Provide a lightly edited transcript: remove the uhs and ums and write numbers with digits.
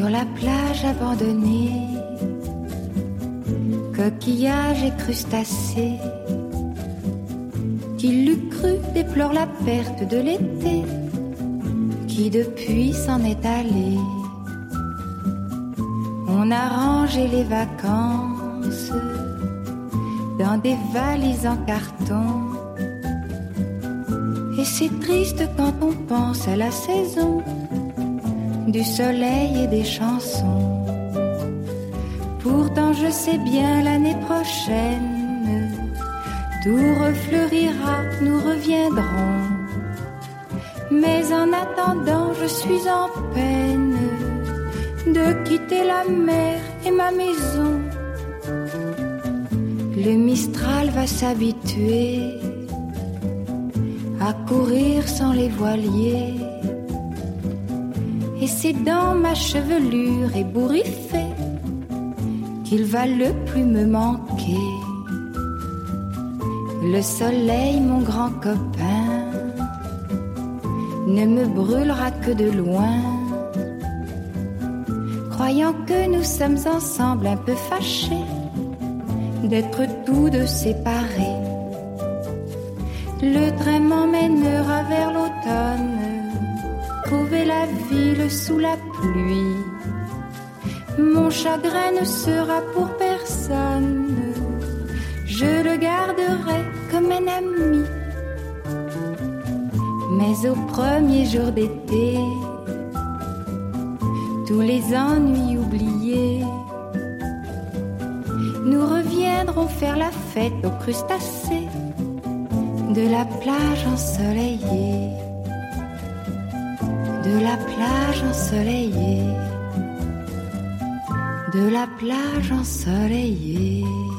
Sur la plage abandonnée, coquillages et crustacés, qui l'eût cru déplore la perte de l'été, qui depuis s'en est allé. On a rangé les vacances dans des valises en carton, et c'est triste quand on pense à la saison du soleil et des chansons. Pourtant je sais bien l'année prochaine tout refleurira, nous reviendrons. Mais en attendant je suis en peine de quitter la mer et ma maison. Le Mistral va s'habituer à courir sans les voiliers, et c'est dans ma chevelure ébouriffée qu'il va le plus me manquer. Le soleil, mon grand copain, ne me brûlera que de loin, croyant que nous sommes ensemble un peu fâchés d'être tous deux séparés. Le train m'emmènera vers l'automne, trouver la ville sous la pluie. Mon chagrin ne sera pour personne, je le garderai comme un ami. Mais au premier jour d'été, tous les ennuis oubliés, nous reviendrons faire la fête aux crustacés de la plage ensoleillée, de la plage ensoleillée, de la plage ensoleillée.